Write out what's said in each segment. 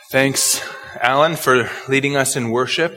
Thanks, Alan, for leading us in worship.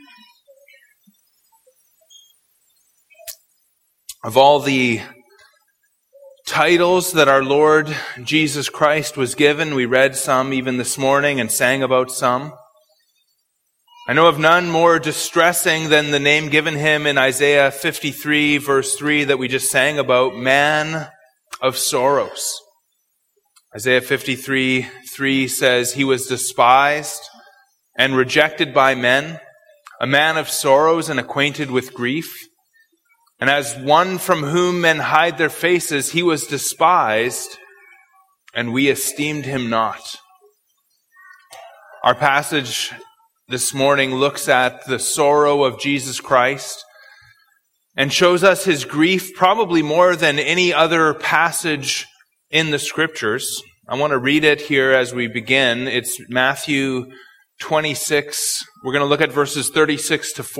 Of all the titles that our Lord Jesus Christ was given, we read some even this morning and sang about some. I know of none more distressing than the name given him in Isaiah 53, verse 3 that we just sang about, Man of Sorrows. Isaiah 53:3 says, He was despised and rejected by men, a man of sorrows and acquainted with grief. And as one from whom men hide their faces, he was despised, and we esteemed him not. Our passage this morning looks at the sorrow of Jesus Christ and shows us his grief probably more than any other passage in the Scriptures. I want to read it here as we begin. It's Matthew 26. We're going to look at verses 36 to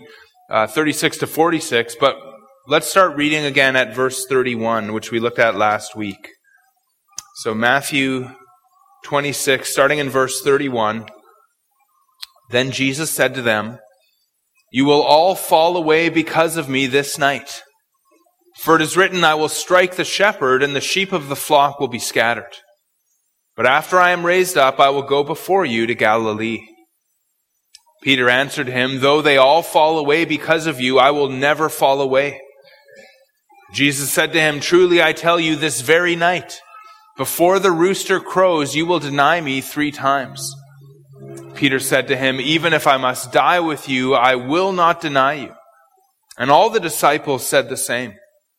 46, but let's start reading again at verse 31, which we looked at last week. So Matthew 26, starting in verse 31. Then Jesus said to them, You will all fall away because of me this night. For it is written, I will strike the shepherd, and the sheep of the flock will be scattered. But after I am raised up, I will go before you to Galilee. Peter answered him, Though they all fall away because of you, I will never fall away. Jesus said to him, Truly I tell you, this very night, before the rooster crows, you will deny me 3 times. Peter said to him, Even if I must die with you, I will not deny you. And all the disciples said the same.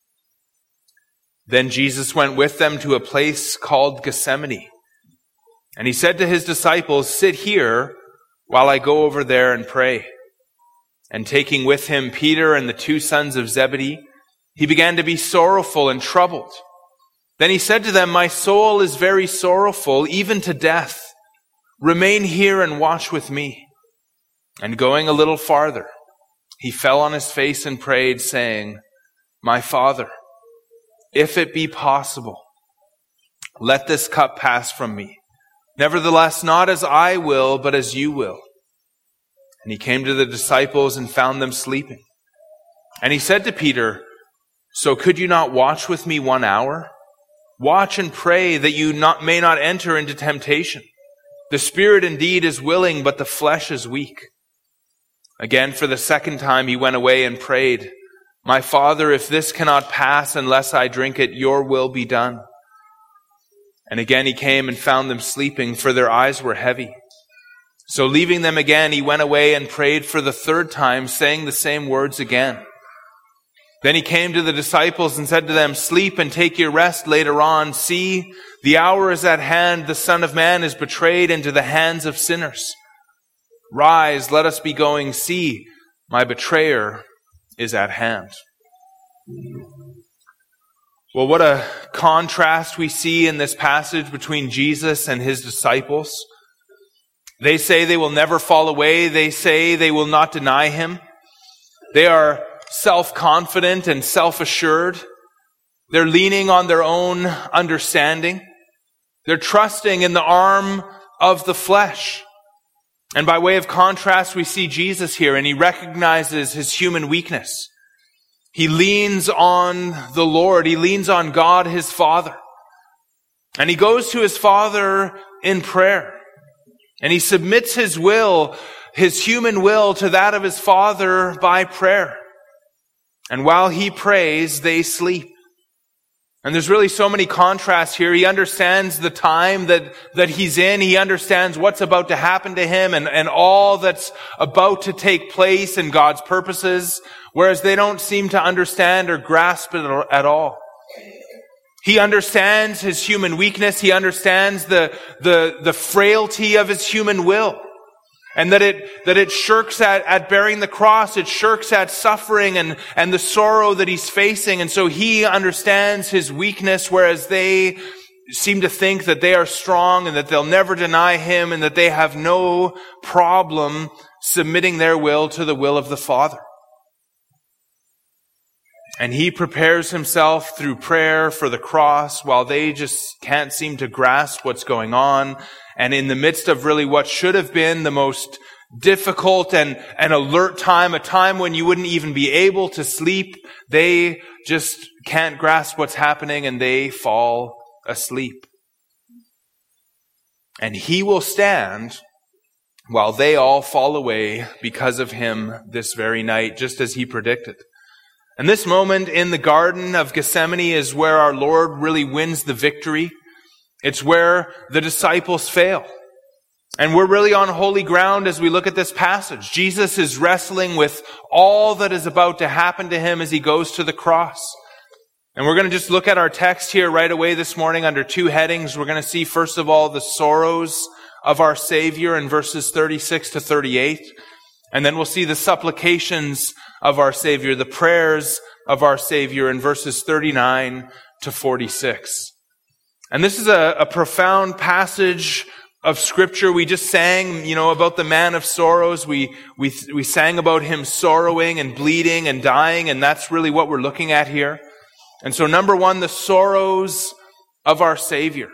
Then Jesus went with them to a place called Gethsemane. And he said to his disciples, Sit here while I go over there and pray. And taking with him Peter and the 2 sons of Zebedee, he began to be sorrowful and troubled. Then he said to them, My soul is very sorrowful, even to death. Remain here and watch with me. And going a little farther, he fell on his face and prayed, saying, My Father, if it be possible, let this cup pass from me. Nevertheless, not as I will, but as you will. And he came to the disciples and found them sleeping. And he said to Peter, So could you not watch with me 1 hour? Watch and pray that you may not enter into temptation. The spirit indeed is willing, but the flesh is weak. Again, for the 2nd time, he went away and prayed, My Father, if this cannot pass unless I drink it, your will be done. And again he came and found them sleeping, for their eyes were heavy. So leaving them again, he went away and prayed for the 3rd time, saying the same words again. Then he came to the disciples and said to them, Sleep and take your rest later on. See, the hour is at hand. The Son of Man is betrayed into the hands of sinners. Rise, let us be going. See, my betrayer is at hand. Well, what a contrast we see in this passage between Jesus and his disciples. They say they will never fall away. They say they will not deny him. They are self-confident and self-assured. They're leaning on their own understanding. They're trusting in the arm of the flesh. And by way of contrast, we see Jesus here, and he recognizes his human weakness. He leans on the Lord. He leans on God, his Father. And he goes to his Father in prayer. And he submits his will, his human will, to that of his Father by prayer. And while he prays, they sleep. And there's really so many contrasts here. He understands the time that he's in. He understands what's about to happen to him and all that's about to take place in God's purposes, whereas they don't seem to understand or grasp it at all. He understands his human weakness. He understands the frailty of his human will. And that it shirks at bearing the cross. It shirks at suffering and the sorrow that he's facing. And so he understands his weakness, whereas they seem to think that they are strong and that they'll never deny him and that they have no problem submitting their will to the will of the Father. And he prepares himself through prayer for the cross while they just can't seem to grasp what's going on. And in the midst of really what should have been the most difficult and alert time, a time when you wouldn't even be able to sleep, they just can't grasp what's happening and they fall asleep. And he will stand while they all fall away because of him this very night, just as he predicted. And this moment in the Garden of Gethsemane is where our Lord really wins the victory. It's where the disciples fail. And we're really on holy ground as we look at this passage. Jesus is wrestling with all that is about to happen to him as he goes to the cross. And we're going to just look at our text here right away this morning under two headings. We're going to see, first of all, the sorrows of our Savior in verses 36 to 38. And then we'll see the supplications of our Savior, the prayers of our Savior in verses 39 to 46. And this is a profound passage of Scripture. We just sang, about the man of sorrows. We sang about him sorrowing and bleeding and dying, and that's really what we're looking at here. And so number one, the sorrows of our Savior.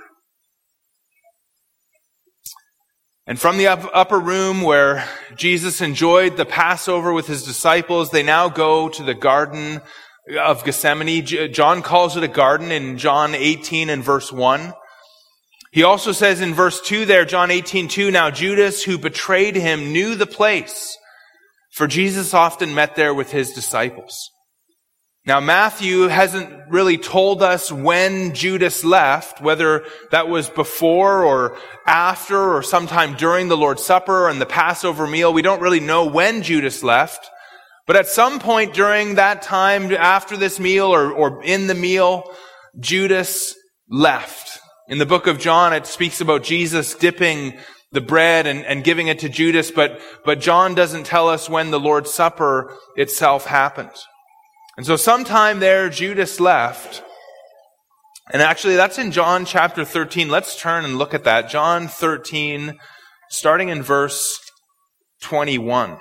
And from the upper room where Jesus enjoyed the Passover with his disciples, they now go to the Garden of Gethsemane. John calls it a garden in John 18 and verse 1. He also says in verse 2 there, John 18:2, now Judas, who betrayed him, knew the place, for Jesus often met there with his disciples. Now, Matthew hasn't really told us when Judas left, whether that was before or after or sometime during the Lord's Supper and the Passover meal. We don't really know when Judas left. But at some point during that time, after this meal or in the meal, Judas left. In the book of John, it speaks about Jesus dipping the bread and giving it to Judas, but John doesn't tell us when the Lord's Supper itself happened. And so sometime there, Judas left. And actually, that's in John chapter 13. Let's turn and look at that. John 13, starting in verse 21.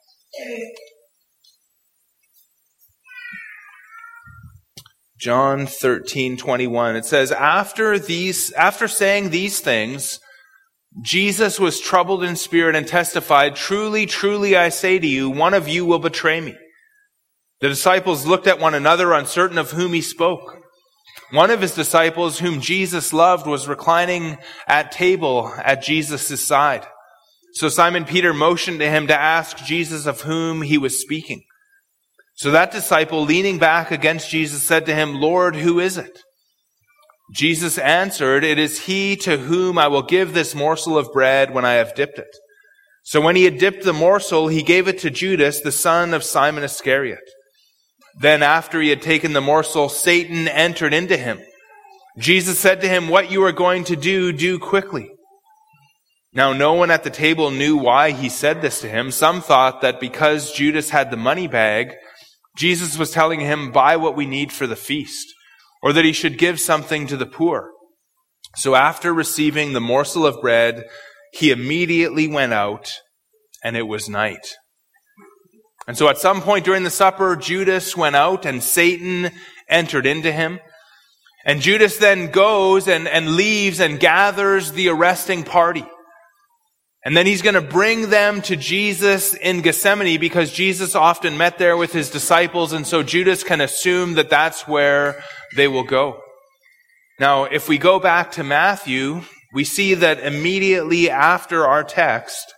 John 13:21. It says, after saying these things, Jesus was troubled in spirit and testified, truly, truly, I say to you, one of you will betray me. The disciples looked at one another, uncertain of whom he spoke. One of his disciples, whom Jesus loved, was reclining at table at Jesus' side. So Simon Peter motioned to him to ask Jesus of whom he was speaking. So that disciple, leaning back against Jesus, said to him, Lord, who is it? Jesus answered, it is he to whom I will give this morsel of bread when I have dipped it. So when he had dipped the morsel, he gave it to Judas, the son of Simon Iscariot. Then after he had taken the morsel, Satan entered into him. Jesus said to him, what you are going to do, do quickly. Now no one at the table knew why he said this to him. Some thought that because Judas had the money bag, Jesus was telling him, buy what we need for the feast, or that he should give something to the poor. So after receiving the morsel of bread, he immediately went out, and it was night. And so at some point during the supper, Judas went out and Satan entered into him. And Judas then goes and leaves and gathers the arresting party. And then he's going to bring them to Jesus in Gethsemane because Jesus often met there with his disciples. And so Judas can assume that that's where they will go. Now, if we go back to Matthew, we see that immediately after our text,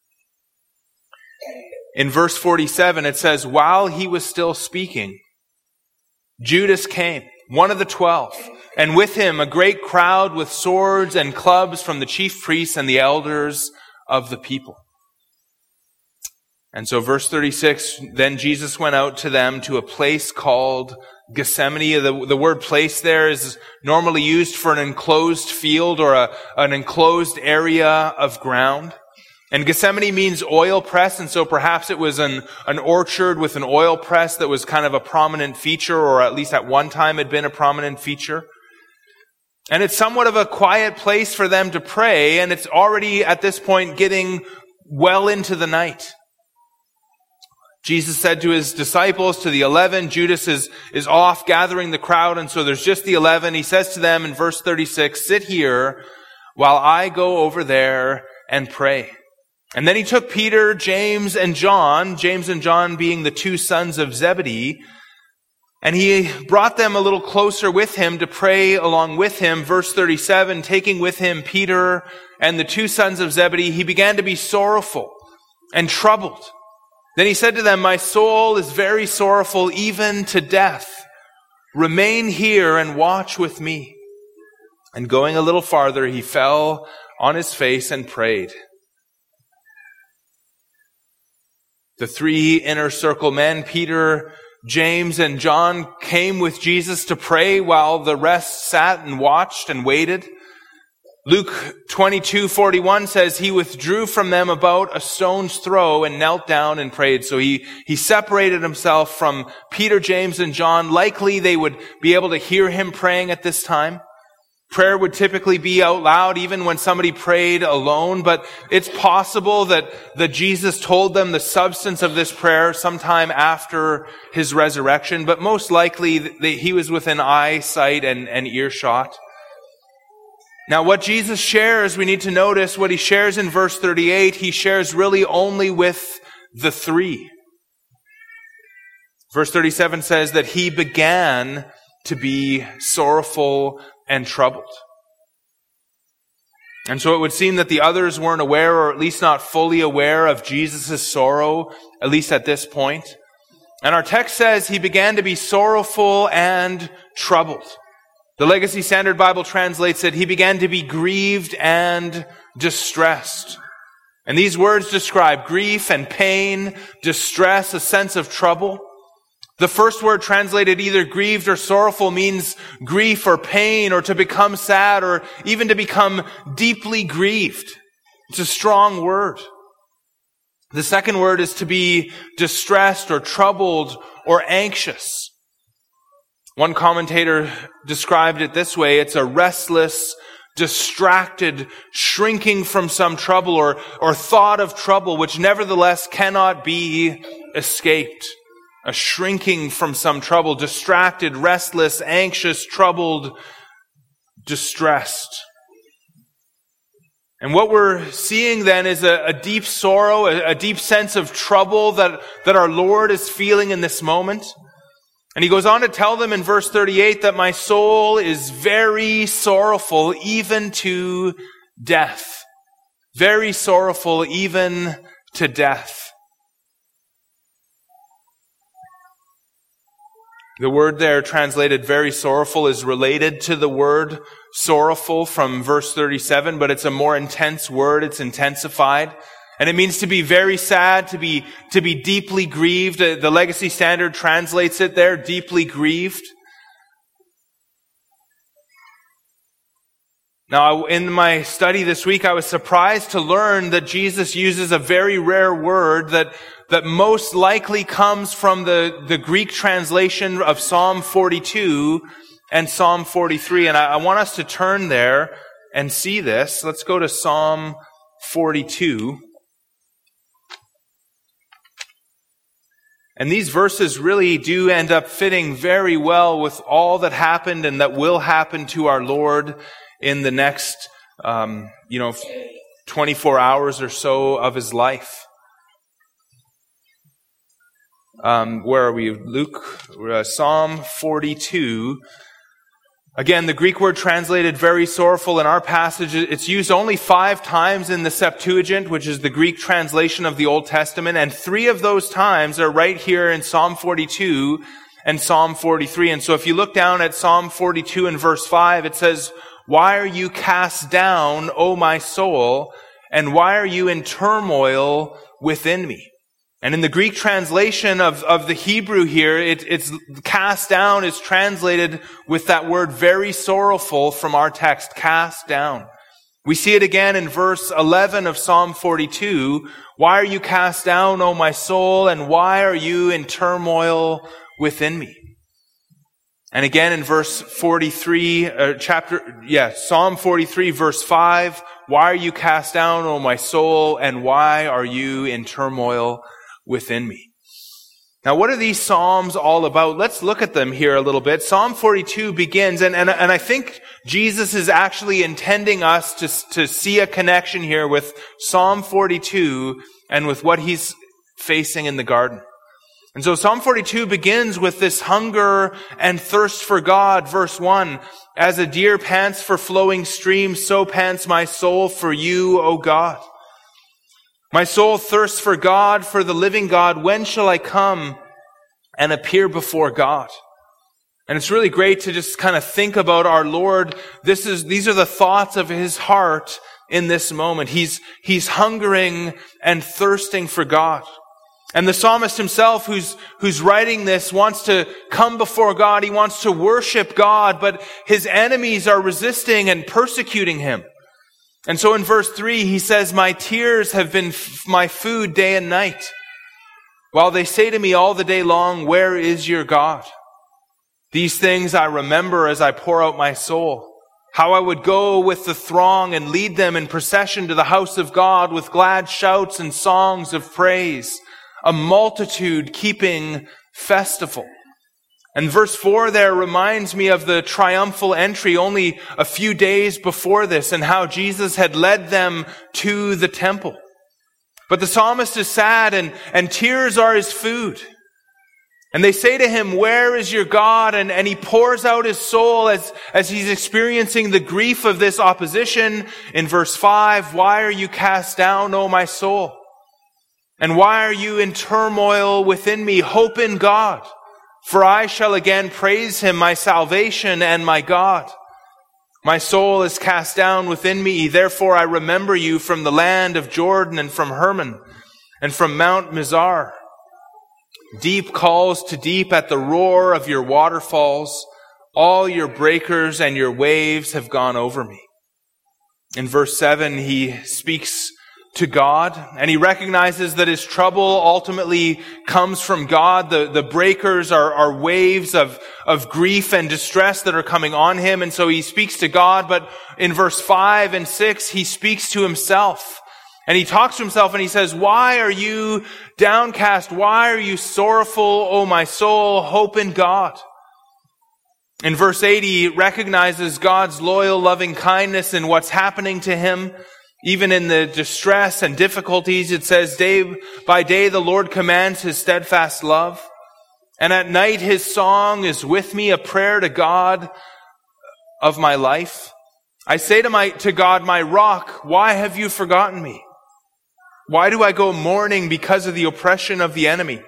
in verse 47, it says, while he was still speaking, Judas came, one of the 12, and with him a great crowd with swords and clubs from the chief priests and the elders of the people. And so verse 36, then Jesus went out to them to a place called Gethsemane. The word place there is normally used for an enclosed field or an enclosed area of ground. And Gethsemane means oil press, and so perhaps it was an orchard with an oil press that was kind of a prominent feature, or at least at one time had been a prominent feature. And it's somewhat of a quiet place for them to pray, and it's already at this point getting well into the night. Jesus said to his disciples, to the 11, Judas is off gathering the crowd, and so there's just the 11. He says to them in verse 36, sit here while I go over there and pray. And then he took Peter, James and John being the two sons of Zebedee, and he brought them a little closer with him to pray along with him. Verse 37, taking with him Peter and the two sons of Zebedee, he began to be sorrowful and troubled. Then he said to them, my soul is very sorrowful, even to death. Remain here and watch with me. And going a little farther, he fell on his face and prayed. The three inner circle men, Peter, James, and John, came with Jesus to pray while the rest sat and watched and waited. Luke 22:41 says he withdrew from them about a stone's throw and knelt down and prayed. So he separated himself from Peter, James, and John. Likely they would be able to hear him praying at this time. Prayer would typically be out loud even when somebody prayed alone, but it's possible that Jesus told them the substance of this prayer sometime after his resurrection, but most likely he was within eyesight and earshot. Now what Jesus shares, we need to notice what he shares in verse 38, he shares really only with the three. Verse 37 says that he began to be sorrowful and troubled. And so it would seem that the others weren't aware, or at least not fully aware of Jesus' sorrow, at least at this point. And our text says he began to be sorrowful and troubled. The Legacy Standard Bible translates it, he began to be grieved and distressed. And these words describe grief and pain, distress, a sense of trouble. The first word translated either grieved or sorrowful means grief or pain, or to become sad, or even to become deeply grieved. It's a strong word. The second word is to be distressed or troubled or anxious. One commentator described it this way, it's a restless, distracted, shrinking from some trouble or thought of trouble, which nevertheless cannot be escaped. A shrinking from some trouble, distracted, restless, anxious, troubled, distressed. And what we're seeing then is a deep sorrow, a deep sense of trouble that our Lord is feeling in this moment. And he goes on to tell them in verse 38 that my soul is very sorrowful, even to death. Very sorrowful, even to death. The word there translated very sorrowful is related to the word sorrowful from verse 37, but it's a more intense word. It's intensified. And it means to be very sad, to be deeply grieved. The Legacy Standard translates it there, deeply grieved. Now, in my study this week, I was surprised to learn that Jesus uses a very rare word that most likely comes from the Greek translation of Psalm 42 and Psalm 43. And I want us to turn there and see this. Let's go to Psalm 42. And these verses really do end up fitting very well with all that happened and that will happen to our Lord in the next, 24 hours or so of his life. Where are we? Luke, Psalm 42. Again, the Greek word translated very sorrowful in our passage, it's used only 5 times in the Septuagint, which is the Greek translation of the Old Testament, and 3 of those times are right here in Psalm 42 and Psalm 43. And so if you look down at Psalm 42 and verse 5, it says, "Why are you cast down, O my soul, and why are you in turmoil within me?" And in the Greek translation of the Hebrew here, it's cast down is translated with that word very sorrowful from our text, cast down. We see it again in verse 11 of Psalm 42. "Why are you cast down, O my soul, and why are you in turmoil within me?" And again in verse 43, Psalm 43 verse 5, "Why are you cast down, O my soul, and why are you in turmoil within me?" Now, what are these Psalms all about? Let's look at them here a little bit. Psalm 42 begins, and I think Jesus is actually intending us to see a connection here with Psalm 42 and with what he's facing in the garden. And so Psalm 42 begins with this hunger and thirst for God. Verse 1, as a deer pants for flowing streams, so pants my soul for you, O God. My soul thirsts for God, for the living God. When shall I come and appear before God? And it's really great to just kind of think about our Lord. These are the thoughts of his heart in this moment. He's hungering and thirsting for God. And the psalmist himself, who's writing this, wants to come before God. He wants to worship God, but his enemies are resisting and persecuting him. And so in verse 3, he says, my tears have been my food day and night, while they say to me all the day long, where is your God? These things I remember as I pour out my soul, how I would go with the throng and lead them in procession to the house of God with glad shouts and songs of praise, a multitude keeping festival. And verse 4 there reminds me of the triumphal entry only a few days before this and how Jesus had led them to the temple. But the psalmist is sad and tears are his food. And they say to him, where is your God? And he pours out his soul as he's experiencing the grief of this opposition. In verse 5, why are you cast down, O my soul? And why are you in turmoil within me? Hope in God. For I shall again praise him, my salvation and my God. My soul is cast down within me. Therefore I remember you from the land of Jordan and from Hermon and from Mount Mizar. Deep calls to deep at the roar of your waterfalls. All your breakers and your waves have gone over me. In verse 7, he speaks to God, and he recognizes that his trouble ultimately comes from God. The breakers are waves of grief and distress that are coming on him, and so he speaks to God. But in verse 5 and 6, he speaks to himself. And he talks to himself and he says, why are you downcast? Why are you sorrowful, O my soul? Hope in God. In verse 8, he recognizes God's loyal, loving kindness in what's happening to him. Even in the distress and difficulties, it says, day by day the Lord commands his steadfast love. And at night his song is with me, a prayer to God of my life. I say to God, my rock, why have you forgotten me? Why do I go mourning because of the oppression of the enemy?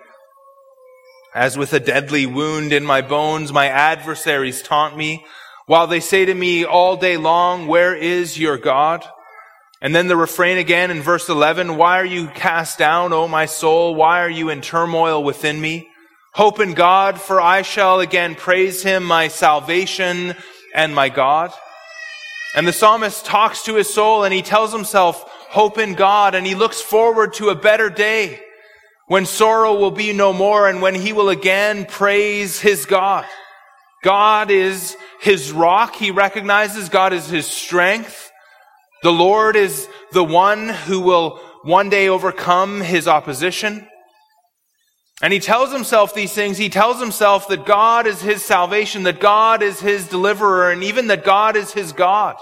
As with a deadly wound in my bones, my adversaries taunt me, while they say to me all day long, where is your God? And then the refrain again in verse 11, why are you cast down, O my soul? Why are you in turmoil within me? Hope in God, for I shall again praise him, my salvation and my God. And the psalmist talks to his soul and he tells himself, hope in God, and he looks forward to a better day when sorrow will be no more and when he will again praise his God. God is his rock. He recognizes God is his strength. The Lord is the one who will one day overcome his opposition. And he tells himself these things. He tells himself that God is his salvation, that God is his deliverer, and even that God is his God.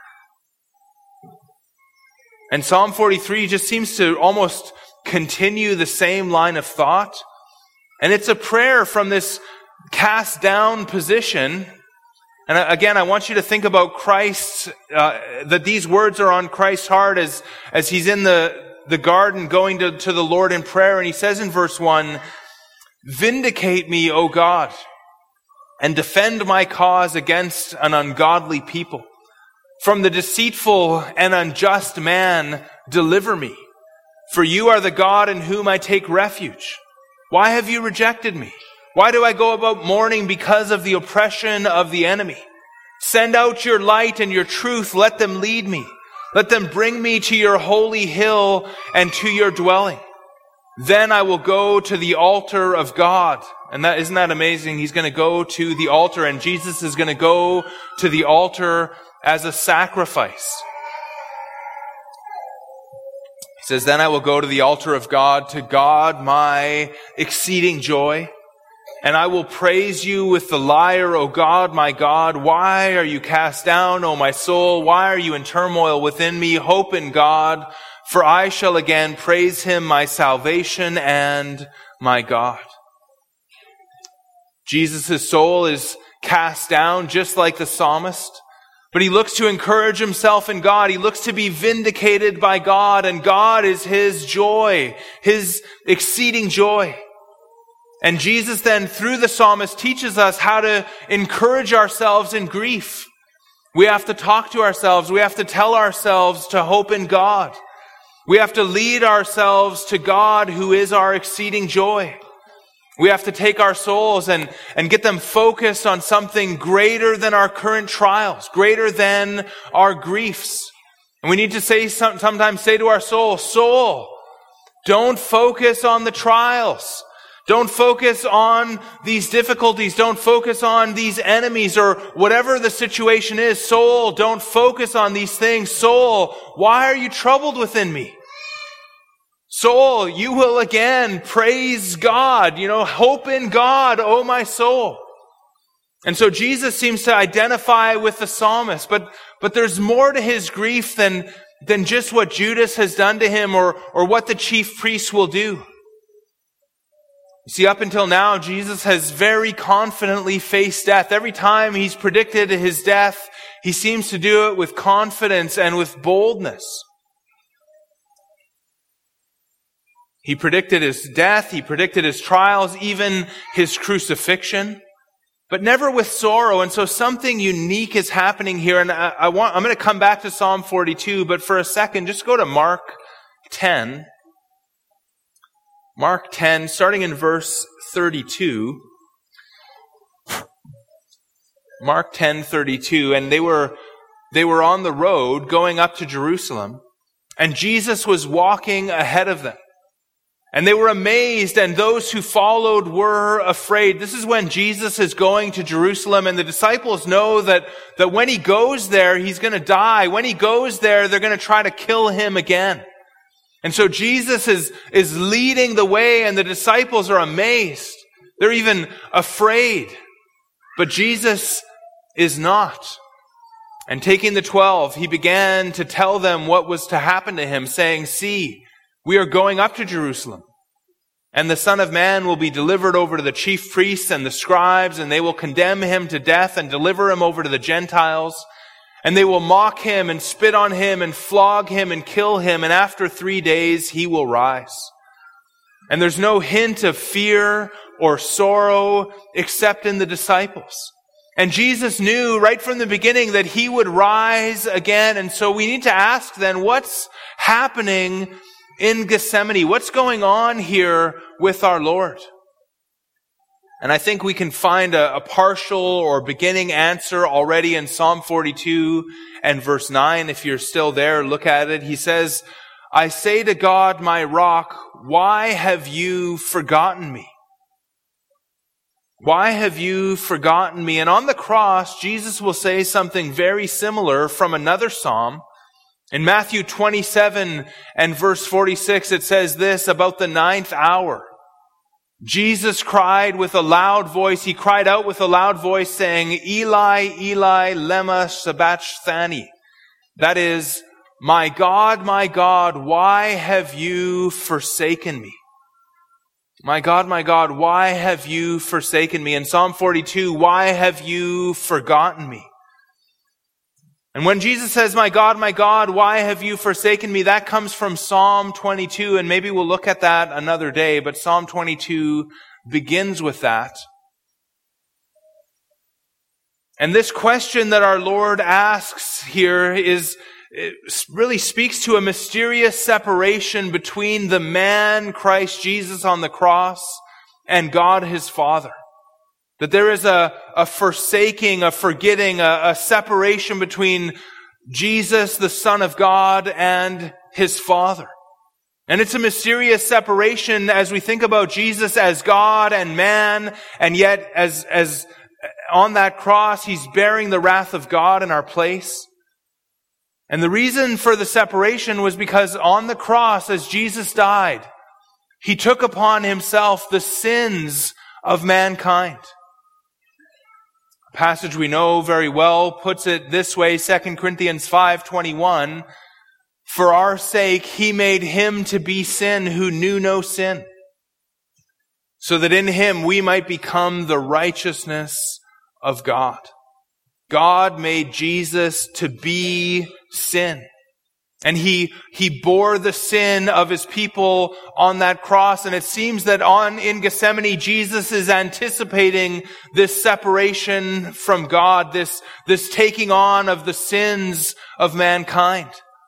And Psalm 43 just seems to almost continue the same line of thought. And it's a prayer from this cast down position. And again, I want you to think about Christ, that these words are on Christ's heart as he's in the garden going to the Lord in prayer. And he says in verse 1, vindicate me, O God, and defend my cause against an ungodly people. From the deceitful and unjust man, deliver me. For you are the God in whom I take refuge. Why have you rejected me? Why do I go about mourning because of the oppression of the enemy? Send out your light and your truth. Let them lead me. Let them bring me to your holy hill and to your dwelling. Then I will go to the altar of God. And isn't that amazing? He's going to go to the altar, and Jesus is going to go to the altar as a sacrifice. He says, then I will go to the altar of God, to God my exceeding joy. And I will praise you with the lyre, O God, my God. Why are you cast down, O my soul? Why are you in turmoil within me? Hope in God, for I shall again praise him, my salvation and my God. Jesus' soul is cast down just like the psalmist, but he looks to encourage himself in God. He looks to be vindicated by God, and God is his joy, his exceeding joy. And Jesus then, through the psalmist, teaches us how to encourage ourselves in grief. We have to talk to ourselves. We have to tell ourselves to hope in God. We have to lead ourselves to God, who is our exceeding joy. We have to take our souls and get them focused on something greater than our current trials, greater than our griefs. And we need to sometimes say to our soul, don't focus on the trials. Don't focus on these difficulties. Don't focus on these enemies or whatever the situation is. Soul, don't focus on these things. Soul, why are you troubled within me? Soul, you will again praise God. Hope in God, O my soul. And so Jesus seems to identify with the psalmist, but there's more to his grief than just what Judas has done to him or what the chief priests will do. You see, up until now, Jesus has very confidently faced death. Every time he's predicted his death, he seems to do it with confidence and with boldness. He predicted his death, he predicted his trials, even his crucifixion, but never with sorrow. And so something unique is happening here. And I'm going to come back to Psalm 42, but for a second, just go to Mark 10. Mark 10, starting in verse 32. Mark 10:32, and they were on the road going up to Jerusalem, and Jesus was walking ahead of them. And they were amazed, and those who followed were afraid. This is when Jesus is going to Jerusalem, and the disciples know that when he goes there, he's going to die. When he goes there, they're going to try to kill him again. And so Jesus is leading the way, and the disciples are amazed. They're even afraid. But Jesus is not. And taking the 12, he began to tell them what was to happen to him, saying, "See, we are going up to Jerusalem, and the Son of Man will be delivered over to the chief priests and the scribes, and they will condemn him to death and deliver him over to the Gentiles. And they will mock him and spit on him and flog him and kill him, and after 3 days he will rise." And there's no hint of fear or sorrow except in the disciples. And Jesus knew right from the beginning that he would rise again. And so we need to ask then, what's happening in Gethsemane? What's going on here with our Lord? And I think we can find a partial or beginning answer already in Psalm 42 and verse 9. If you're still there, look at it. He says, "I say to God, my rock, why have you forgotten me? Why have you forgotten me?" And on the cross, Jesus will say something very similar from another psalm. In Matthew 27 and verse 46, it says this about the 9th hour. Jesus cried with a loud voice. He cried out with a loud voice saying, "Eli, Eli, lema sabachthani." That is, my God, why have you forsaken me? My God, why have you forsaken me? In Psalm 42, why have you forgotten me? And when Jesus says, my God, why have you forsaken me?" That comes from Psalm 22, and maybe we'll look at that another day, but Psalm 22 begins with that. And this question that our Lord asks here it really speaks to a mysterious separation between the man, Christ Jesus on the cross, and God his Father. That there is a forsaking, a forgetting, a separation between Jesus, the Son of God, and his Father. And it's a mysterious separation as we think about Jesus as God and man, and yet as on that cross, he's bearing the wrath of God in our place. And the reason for the separation was because on the cross, as Jesus died, he took upon himself the sins of mankind. A passage we know very well puts it this way, 2 Corinthians 5:21, "For our sake he made him to be sin who knew no sin, so that in him we might become the righteousness of God." God made Jesus to be sin. And he bore the sin of his people on that cross. And it seems that in Gethsemane, Jesus is anticipating this separation from God, this taking on of the sins of mankind.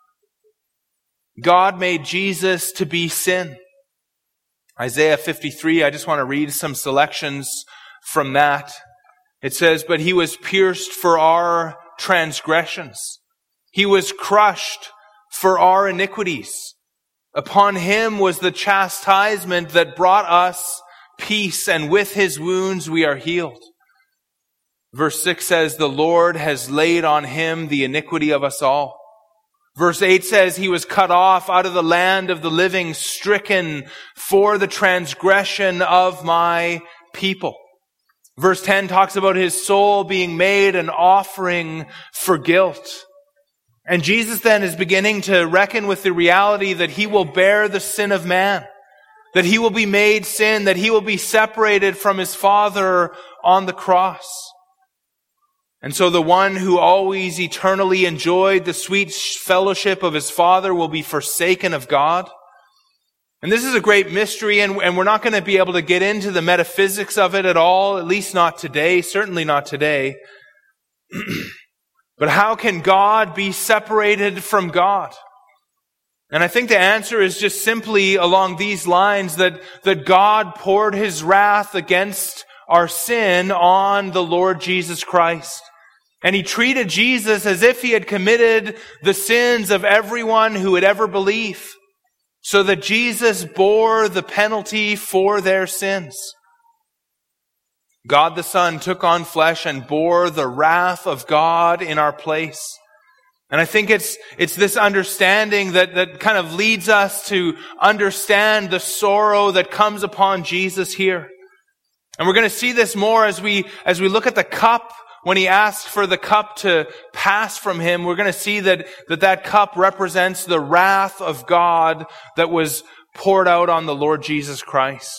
God made Jesus to be sin. Isaiah 53, I just want to read some selections from that. It says, "But he was pierced for our transgressions. He was crushed for our iniquities. Upon him was the chastisement that brought us peace, and with his wounds we are healed." Verse 6 says, "The Lord has laid on him the iniquity of us all." Verse 8 says, "He was cut off out of the land of the living, stricken for the transgression of my people." Verse 10 talks about his soul being made an offering for guilt. And Jesus then is beginning to reckon with the reality that he will bear the sin of man, that he will be made sin, that he will be separated from his Father on the cross. And so the one who always eternally enjoyed the sweet fellowship of his Father will be forsaken of God. And this is a great mystery, and we're not going to be able to get into the metaphysics of it at all, at least not today, certainly not today. But how can God be separated from God? And I think the answer is just simply along these lines, that God poured his wrath against our sin on the Lord Jesus Christ. And he treated Jesus as if he had committed the sins of everyone who would ever believe, so that Jesus bore the penalty for their sins. God the Son took on flesh and bore the wrath of God in our place. And I think it's this understanding that kind of leads us to understand the sorrow that comes upon Jesus here. And we're going to see this more as we look at the cup. When he asked for the cup to pass from him, we're going to see that cup represents the wrath of God that was poured out on the Lord Jesus Christ.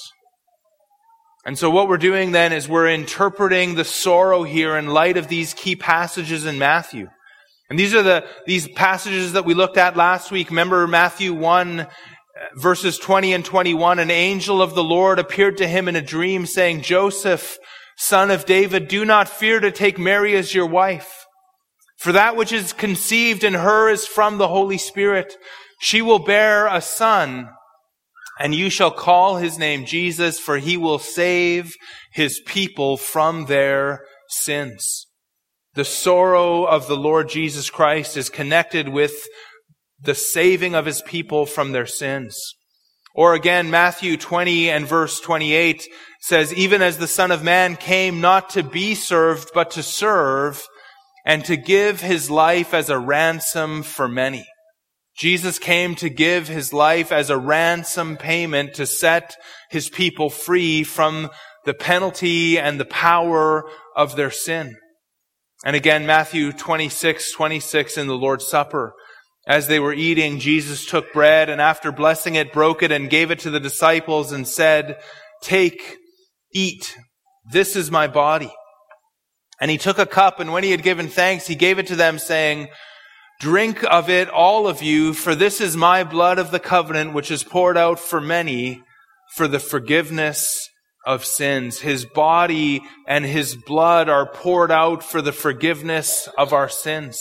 And so what we're doing then is we're interpreting the sorrow here in light of these key passages in Matthew. And these are these passages that we looked at last week. Remember Matthew 1, verses 20 and 21. "An angel of the Lord appeared to him in a dream, saying, 'Joseph, son of David, do not fear to take Mary as your wife. For that which is conceived in her is from the Holy Spirit. She will bear a son, and you shall call his name Jesus, for he will save his people from their sins.'" The sorrow of the Lord Jesus Christ is connected with the saving of his people from their sins. Or again, Matthew 20 and verse 28 says, "Even as the Son of Man came not to be served, but to serve, and to give his life as a ransom for many." Jesus came to give his life as a ransom payment to set his people free from the penalty and the power of their sin. And again, Matthew 26:26 in the Lord's Supper. As they were eating, Jesus took bread, and after blessing it, broke it and gave it to the disciples and said, "Take, eat, this is my body." And he took a cup, and when he had given thanks, he gave it to them, saying, "Drink of it, all of you, for this is my blood of the covenant, which is poured out for many for the forgiveness of sins." His body and his blood are poured out for the forgiveness of our sins.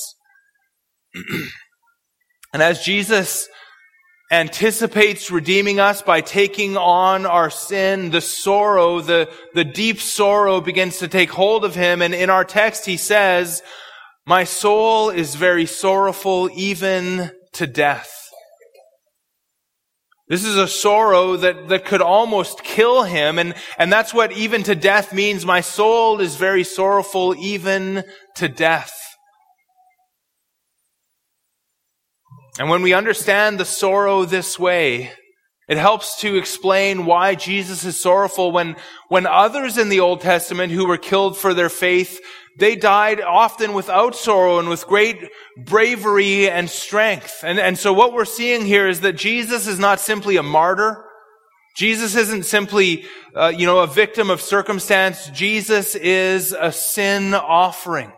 And as Jesus anticipates redeeming us by taking on our sin, the sorrow, the deep sorrow begins to take hold of him. And in our text, he says, "My soul is very sorrowful, even to death." This is a sorrow that could almost kill him. And that's what even to death means. My soul is very sorrowful, even to death. And when we understand the sorrow this way, it helps to explain why Jesus is sorrowful when others in the Old Testament who were killed for their faith, they died often without sorrow and with great bravery and strength. And so what we're seeing here is that Jesus is not simply a martyr. Jesus isn't simply, a victim of circumstance. Jesus is a sin offering.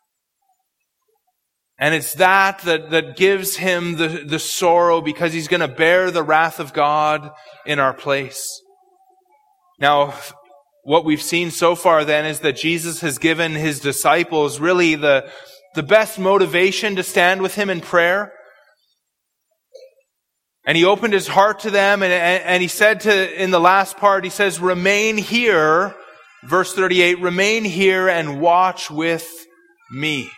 And it's that gives him the sorrow, because he's going to bear the wrath of God in our place. Now, what we've seen so far then is that Jesus has given his disciples really the best motivation to stand with him in prayer. And he opened his heart to them, and he said in the last part, he says, remain here, verse 38, remain here and watch with me.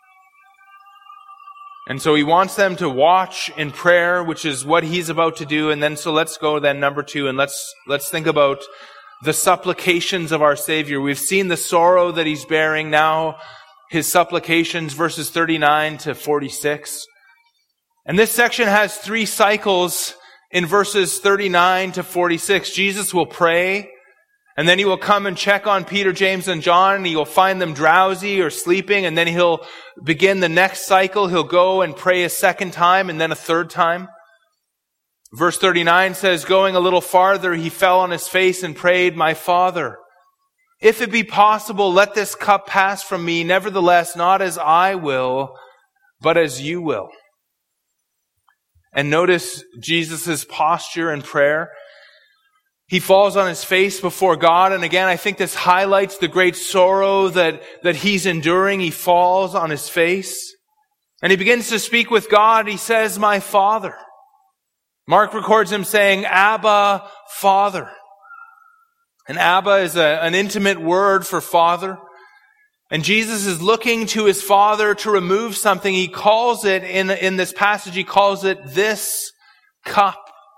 And so he wants them to watch in prayer, which is what he's about to do. And then, so let's go then number 2, and let's think about the supplications of our Savior. We've seen the sorrow that he's bearing. Now, his supplications, verses 39 to 46. And this section has 3 cycles in verses 39 to 46. Jesus will pray, and then he will come and check on Peter, James, and John, and he will find them drowsy or sleeping, and then he'll begin the next cycle. He'll go and pray a second time, and then a third time. Verse 39 says, going a little farther, he fell on his face and prayed, my Father, if it be possible, let this cup pass from me. Nevertheless, not as I will, but as you will. And notice Jesus' posture in prayer. He falls on his face before God. And again, I think this highlights the great sorrow that he's enduring. He falls on his face. And he begins to speak with God. He says, my Father. Mark records him saying, Abba, Father. And Abba is an intimate word for Father. And Jesus is looking to his Father to remove something. He calls it, in this passage, he calls it this cup.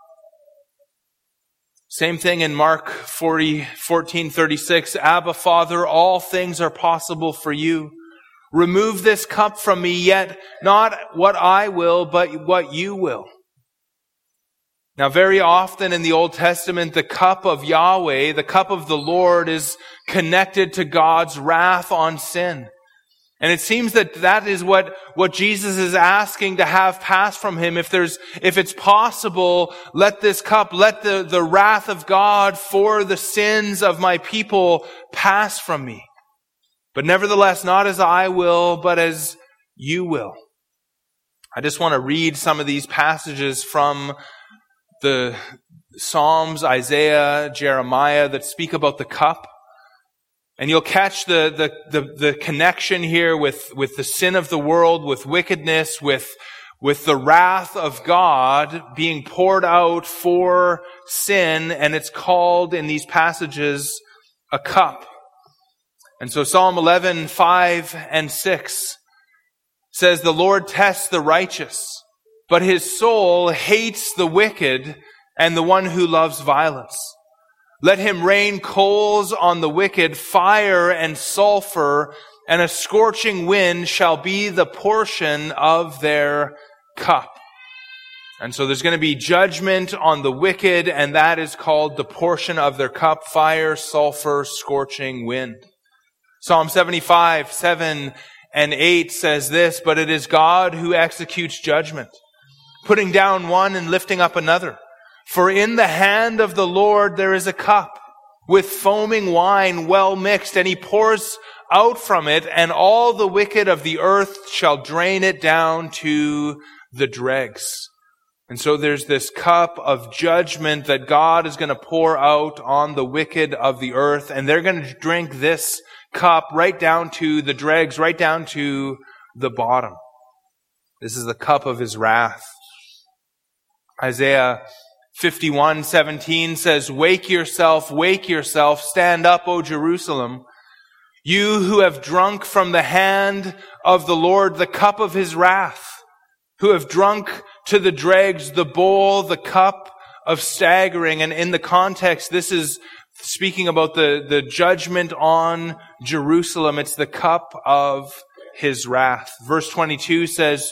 Same thing in Mark 14:36. Abba, Father, all things are possible for you. Remove this cup from me, yet not what I will, but what you will. Now, very often in the Old Testament, the cup of Yahweh, the cup of the Lord, is connected to God's wrath on sin. And it seems that is what Jesus is asking to have pass from him. If it's possible, let this cup, let the wrath of God for the sins of my people pass from me. But nevertheless, not as I will, but as you will. I just want to read some of these passages from the Psalms, Isaiah, Jeremiah, that speak about the cup. And you'll catch the connection here with the sin of the world, with wickedness, with the wrath of God being poured out for sin, and it's called in these passages a cup. And so Psalm 11, 5 and 6 says, the Lord tests the righteous, but his soul hates the wicked and the one who loves violence. Let him rain coals on the wicked, fire and sulfur, and a scorching wind shall be the portion of their cup. And so there's going to be judgment on the wicked, and that is called the portion of their cup, fire, sulfur, scorching wind. Psalm 75, 7 and 8 says this, but it is God who executes judgment, putting down one and lifting up another. For in the hand of the Lord there is a cup with foaming wine well mixed, and he pours out from it, and all the wicked of the earth shall drain it down to the dregs. And so there's this cup of judgment that God is going to pour out on the wicked of the earth, and they're going to drink this cup right down to the dregs, right down to the bottom. This is the cup of his wrath. Isaiah 51:17 says, wake yourself, stand up, O Jerusalem, you who have drunk from the hand of the Lord the cup of his wrath, who have drunk to the dregs the bowl, the cup of staggering. And in the context, this is speaking about the judgment on Jerusalem. It's the cup of his wrath. Verse 22 says,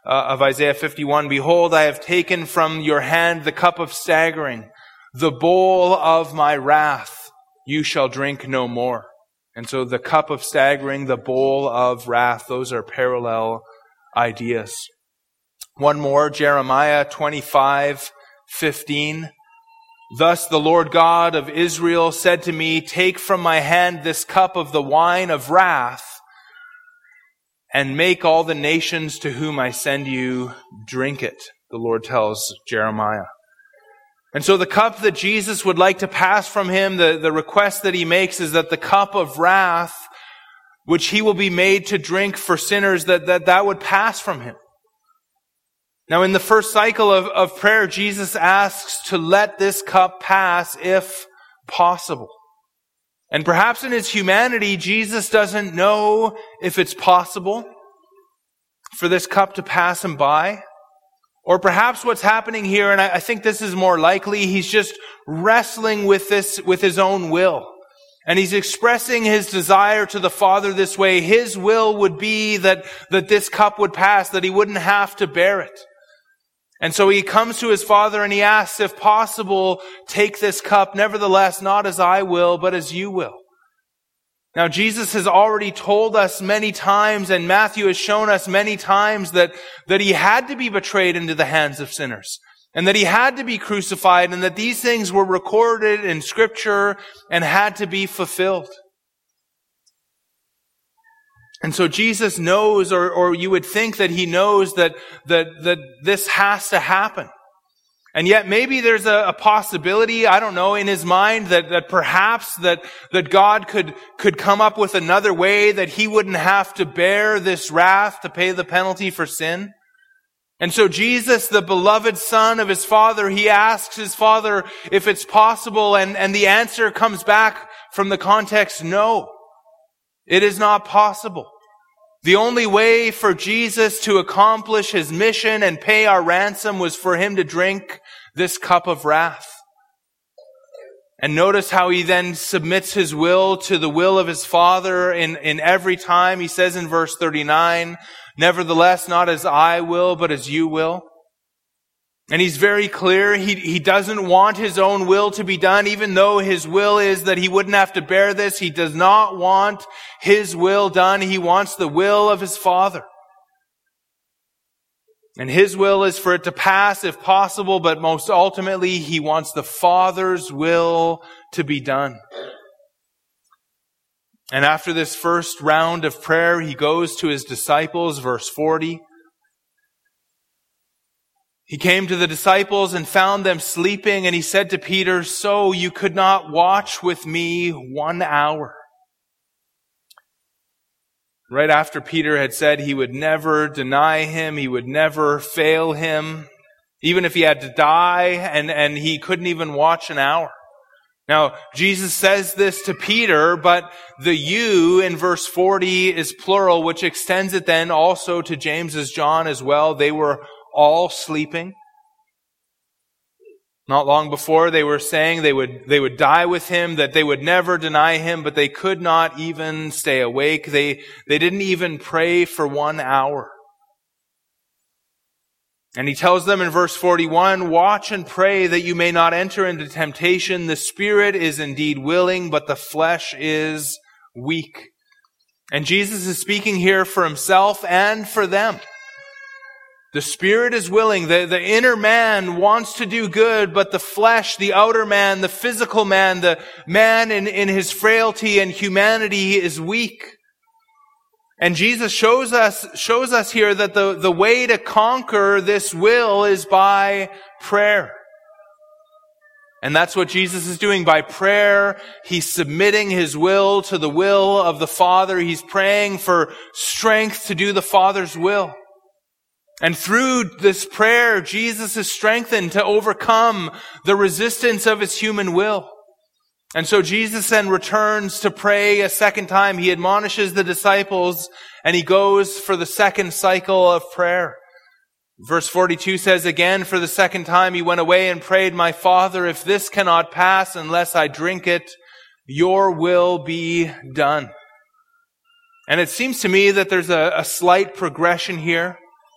of Isaiah 51, "Behold, I have taken from your hand the cup of staggering, the bowl of my wrath, you shall drink no more." And so the cup of staggering, the bowl of wrath, those are parallel ideas. One more, Jeremiah 25:15. "Thus the Lord God of Israel said to me, take from my hand this cup of the wine of wrath, and make all the nations to whom I send you drink it," the Lord tells Jeremiah. And so the cup that Jesus would like to pass from him, the request that he makes is that the cup of wrath, which he will be made to drink for sinners, that would pass from him. Now, in the first cycle of prayer, Jesus asks to let this cup pass if possible. And perhaps in his humanity, Jesus doesn't know if it's possible for this cup to pass him by. Or perhaps what's happening here, and I think this is more likely, he's just wrestling with this with his own will. And he's expressing his desire to the Father this way. His will would be that this cup would pass, that he wouldn't have to bear it. And so he comes to his Father and he asks, if possible, take this cup, nevertheless, not as I will, but as you will. Now, Jesus has already told us many times, and Matthew has shown us many times that he had to be betrayed into the hands of sinners, and that he had to be crucified, and that these things were recorded in Scripture and had to be fulfilled. And so Jesus knows, or you would think that he knows that this has to happen. And yet maybe there's a possibility, I don't know, in his mind that perhaps that God could come up with another way that he wouldn't have to bear this wrath to pay the penalty for sin. And so Jesus, the beloved Son of his Father, he asks his Father if it's possible, and the answer comes back from the context, no, it is not possible. The only way for Jesus to accomplish his mission and pay our ransom was for him to drink this cup of wrath. And notice how he then submits his will to the will of his Father in every time. He says in verse 39, nevertheless, not as I will, but as you will. And he's very clear. He doesn't want his own will to be done, even though his will is that he wouldn't have to bear this. He does not want his will done. He wants the will of his Father. And his will is for it to pass if possible, but most ultimately he wants the Father's will to be done. And after this first round of prayer, he goes to his disciples, verse 40. He came to the disciples and found them sleeping, and he said to Peter, so you could not watch with me 1 hour. Right after Peter had said he would never deny him, he would never fail him, even if he had to die, and he couldn't even watch an hour. Now, Jesus says this to Peter, but the you in verse 40 is plural, which extends it then also to James' John as well. They were all sleeping. Not long before, they were saying they would die with him, that they would never deny him, but they could not even stay awake. They didn't even pray for 1 hour. And he tells them in verse 41, watch and pray that you may not enter into temptation. The spirit is indeed willing, but the flesh is weak. And Jesus is speaking here for himself and for them. The spirit is willing, the inner man wants to do good, but the flesh, the outer man, the physical man, the man in his frailty and humanity is weak. And Jesus shows us here that the way to conquer this will is by prayer. And that's what Jesus is doing. By prayer, he's submitting his will to the will of the Father. He's praying for strength to do the Father's will. And through this prayer, Jesus is strengthened to overcome the resistance of his human will. And so Jesus then returns to pray a second time. He admonishes the disciples and he goes for the second cycle of prayer. Verse 42 says, again, for the second time he went away and prayed, my Father, if this cannot pass unless I drink it, your will be done. And it seems to me that there's a slight progression here.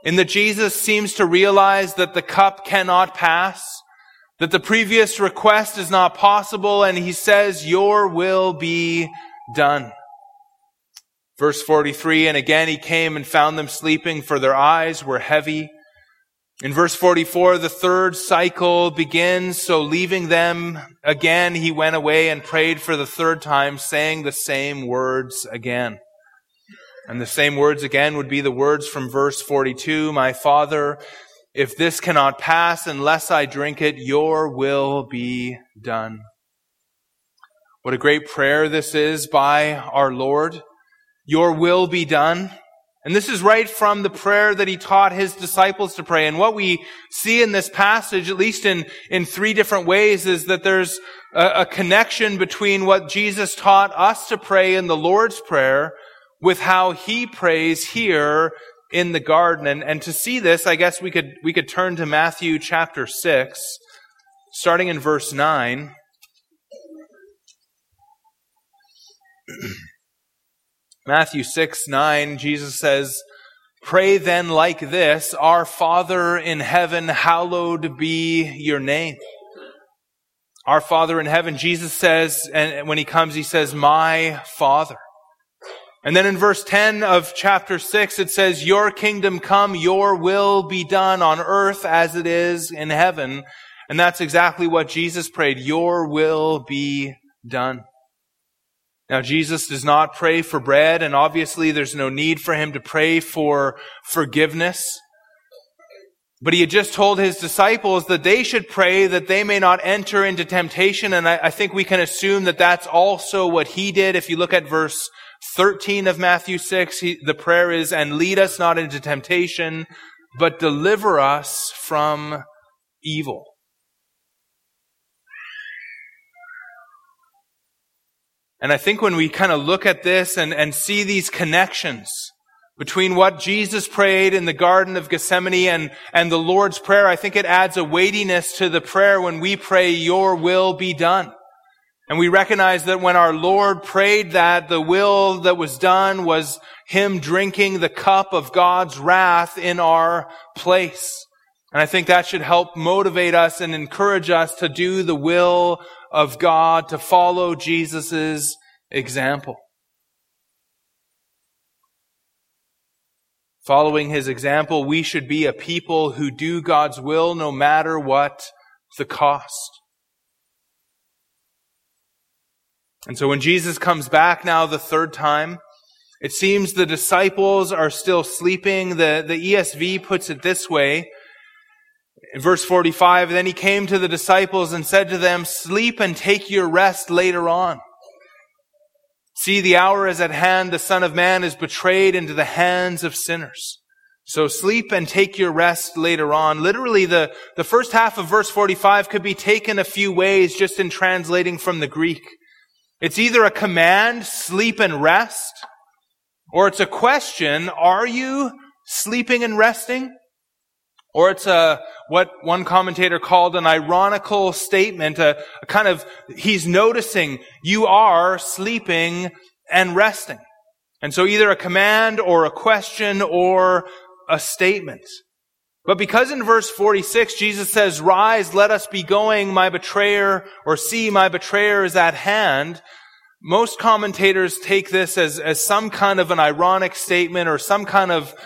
in that Jesus seems to realize that the cup cannot pass, that the previous request is not possible, and he says, "Your will be done." Verse 43, and again he came and found them sleeping, for their eyes were heavy. In verse 44, the third cycle begins, so leaving them again, he went away and prayed for the third time, saying the same words again. And the same words again would be the words from verse 42, "My Father, if this cannot pass unless I drink it, your will be done." What a great prayer this is by our Lord. Your will be done. And this is right from the prayer that he taught his disciples to pray. And what we see in this passage, at least in three different ways, is that there's a connection between what Jesus taught us to pray in the Lord's Prayer with how he prays here in the garden. And to see this, I guess we could turn to Matthew chapter 6, starting in verse 9. Matthew 6:9, Jesus says, "Pray then like this, Our Father in heaven, hallowed be your name." Our Father in heaven, Jesus says, and when he comes, he says, "My Father." And then in verse 10 of chapter 6, it says, "Your kingdom come, your will be done on earth as it is in heaven." And that's exactly what Jesus prayed. Your will be done. Now, Jesus does not pray for bread, and obviously there's no need for him to pray for forgiveness. But he had just told his disciples that they should pray that they may not enter into temptation, and I think we can assume that that's also what he did. If you look at verse 13 of Matthew 6, the prayer is, "And lead us not into temptation, but deliver us from evil." And I think when we kind of look at this and see these connections between what Jesus prayed in the Garden of Gethsemane and the Lord's Prayer, I think it adds a weightiness to the prayer when we pray, "Your will be done." And we recognize that when our Lord prayed that, the will that was done was him drinking the cup of God's wrath in our place. And I think that should help motivate us and encourage us to do the will of God, to follow Jesus' example. Following his example, we should be a people who do God's will no matter what the cost. And so when Jesus comes back now the third time, it seems the disciples are still sleeping. The ESV puts it this way. In verse 45, "Then he came to the disciples and said to them, 'Sleep and take your rest later on. See, the hour is at hand, the Son of Man is betrayed into the hands of sinners. So sleep and take your rest later on.'" Literally, the first half of verse 45 could be taken a few ways just in translating from the Greek. It's either a command, sleep and rest, or it's a question, are you sleeping and resting? Or it's what one commentator called an ironical statement, a kind of, he's noticing you are sleeping and resting. And so either a command or a question or a statement. But because in verse 46, Jesus says, "Rise, let us be going, my betrayer," or "See, my betrayer is at hand," most commentators take this as some kind of an ironic statement or some kind of,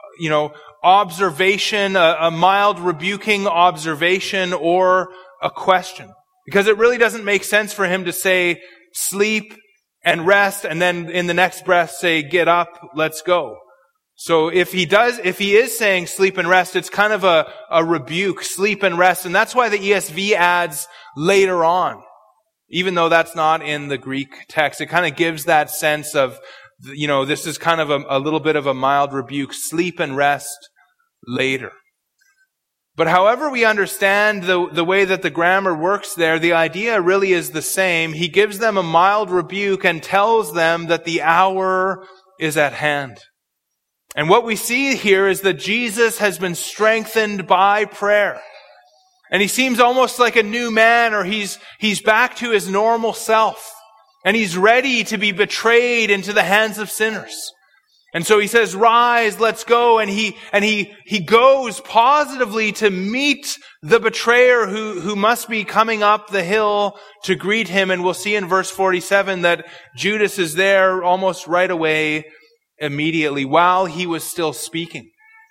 observation, a mild rebuking observation or a question. Because it really doesn't make sense for him to say, "Sleep and rest," and then in the next breath say, "Get up, let's go." So if he is saying sleep and rest, it's kind of a rebuke, sleep and rest. And that's why the ESV adds later on. Even though that's not in the Greek text, it kind of gives that sense of, this is kind of a little bit of a mild rebuke, sleep and rest later. But however we understand the way that the grammar works there, the idea really is the same. He gives them a mild rebuke and tells them that the hour is at hand. And what we see here is that Jesus has been strengthened by prayer. And he seems almost like a new man, or he's back to his normal self. And he's ready to be betrayed into the hands of sinners. And so he says, rise, let's go. And he goes positively to meet the betrayer who must be coming up the hill to greet him. And we'll see in verse 47 that Judas is there almost right away, immediately, while he was still speaking.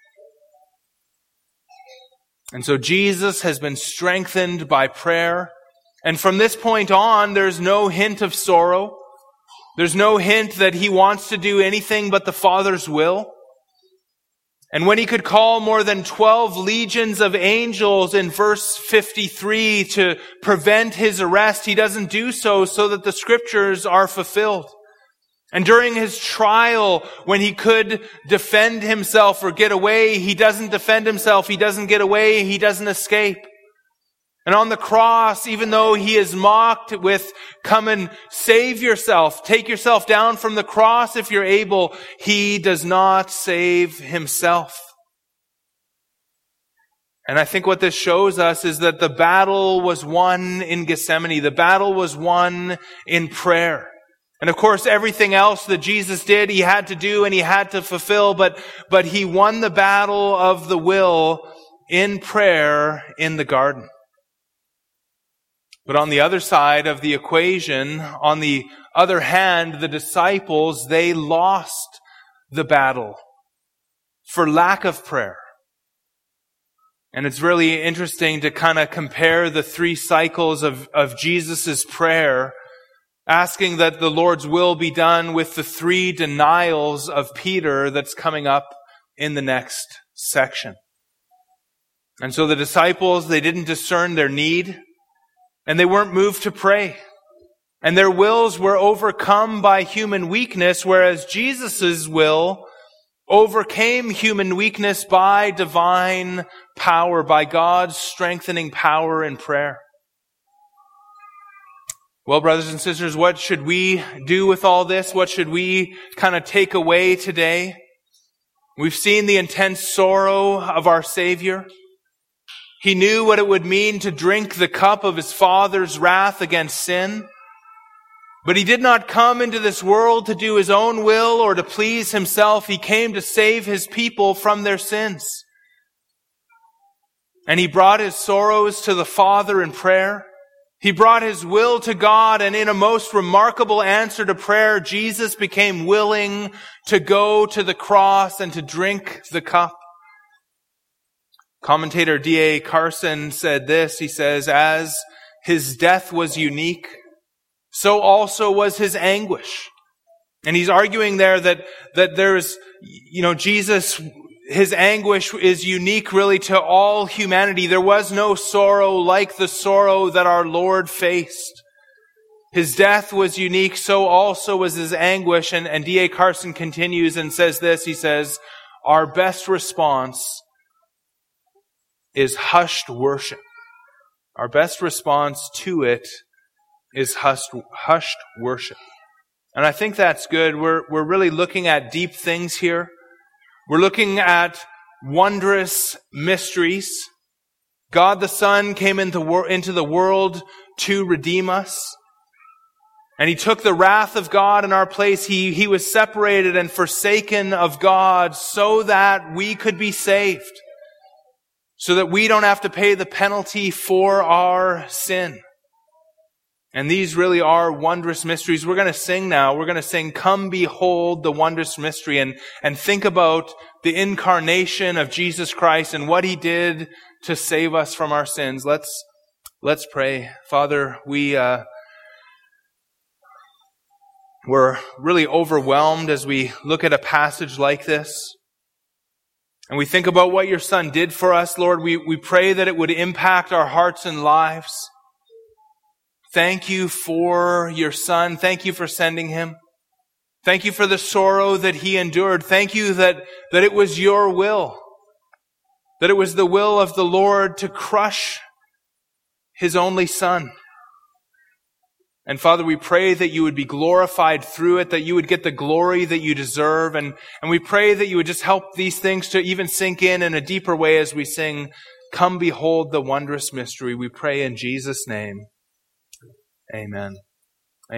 And so Jesus has been strengthened by prayer. And from this point on, there's no hint of sorrow. There's no hint that he wants to do anything but the Father's will. And when he could call more than 12 legions of angels in verse 53 to prevent his arrest, he doesn't do so that the scriptures are fulfilled. And during his trial, when he could defend himself or get away, he doesn't defend himself, he doesn't get away, he doesn't escape. And on the cross, even though he is mocked with, come and save yourself, take yourself down from the cross if you're able, he does not save himself. And I think what this shows us is that the battle was won in Gethsemane. The battle was won in prayer. And of course, everything else that Jesus did, he had to do and he had to fulfill, but he won the battle of the will in prayer in the garden. But on the other side of the equation, on the other hand, the disciples, they lost the battle for lack of prayer. And it's really interesting to kind of compare the 3 cycles of Jesus' prayer, asking that the Lord's will be done, with the 3 denials of Peter that's coming up in the next section. And so the disciples, they didn't discern their need. And they weren't moved to pray. And their wills were overcome by human weakness, whereas Jesus' will overcame human weakness by divine power, by God's strengthening power in prayer. Well, brothers and sisters, what should we do with all this? What should we kind of take away today? We've seen the intense sorrow of our Savior. He knew what it would mean to drink the cup of his Father's wrath against sin. But he did not come into this world to do his own will or to please himself. He came to save his people from their sins. And he brought his sorrows to the Father in prayer. He brought his will to God, and in a most remarkable answer to prayer, Jesus became willing to go to the cross and to drink the cup. Commentator D.A. Carson said this. He says, as his death was unique, so also was his anguish. And he's arguing there that there's, Jesus, his anguish is unique really to all humanity. There was no sorrow like the sorrow that our Lord faced. His death was unique, so also was his anguish. And D.A. Carson continues and says this. He says, our best response is hushed worship. Our best response to it is hushed worship. And I think that's good. We're really looking at deep things here. We're looking at wondrous mysteries. God the Son came into the world to redeem us. And he took the wrath of God in our place. He was separated and forsaken of God so that we could be saved. So that we don't have to pay the penalty for our sin. And these really are wondrous mysteries. We're going to sing now. We're going to sing, Come Behold the Wondrous Mystery, and think about the incarnation of Jesus Christ and what he did to save us from our sins. Let's pray. Father, we're really overwhelmed as we look at a passage like this. And we think about what your Son did for us, Lord. We pray that it would impact our hearts and lives. Thank you for your Son. Thank you for sending him. Thank you for the sorrow that he endured. Thank you that it was your will. That it was the will of the Lord to crush his only Son. And Father, we pray that you would be glorified through it, that you would get the glory that you deserve. And we pray that you would just help these things to even sink in a deeper way as we sing, Come Behold the Wondrous Mystery. We pray in Jesus' name. Amen.